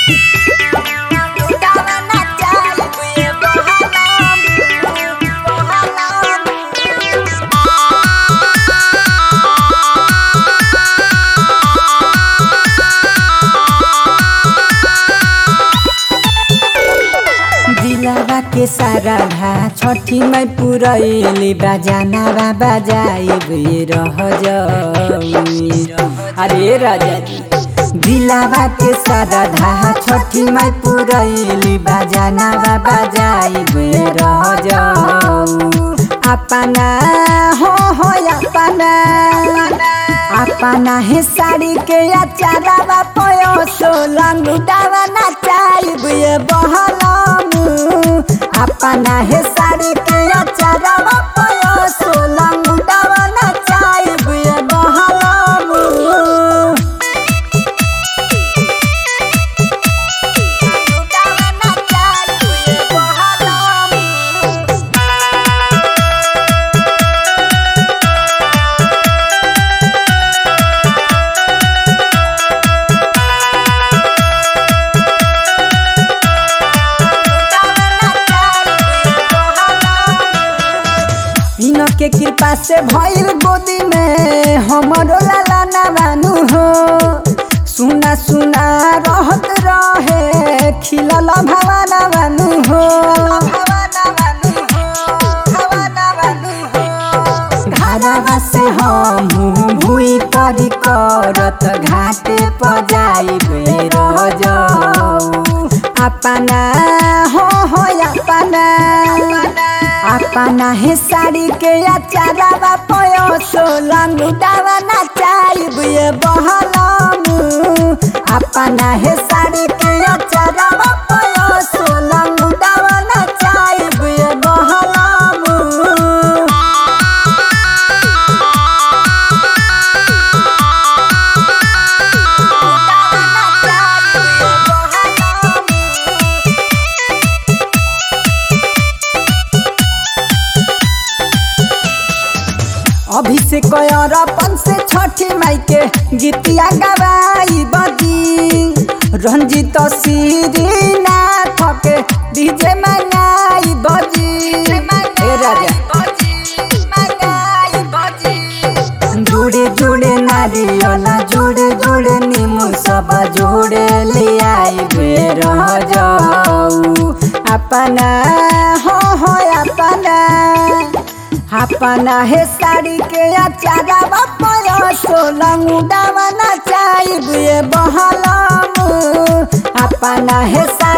के सारा भा छठी में पुरैली बजाना बाबा जाइबे रह जाई। अरे राजा जी दिलावा के सारा धा छठी में पुरैली बजाना बाबा जाइबे रह जाऊ। अपना हो अपना हे साड़ी के अचारा पयो सोलंगुटावा नचाइबे बहलमु। अपना हे साड़ी के अचारा पयो सोलंगुटावा नचाइबे बहलमु। के कृपा से भइल गोदी में हमरो लाला ना बानू हो। सुना सुना रहत रहे खिलल भवाना बानू हो। घरवा से हम भूई परी करत घाटे पर जाइबे रह जाऊ। अपना हो अपना हे साड़ी के अचारा पयो सोलंगुटावा नचाइबे बहलमु। अपना हे साड़ी के अचारा पयो सोलंगुटावा नचाइबे बहलमु। अभिषेक अरपन से छठी माई के गीतिया गवाई बजी। रंजित श्रीनाथ के डीजे मंगाई बजी। जोड़े जोड़े नारियल जोड़े जोड़े नीमू सब जोड़े ले आइबे रह जाऊ। अपना हो अपना हे साड़ी के अचारा पयो सोलंगुटावा नचाइबे बहलमु। अपना हे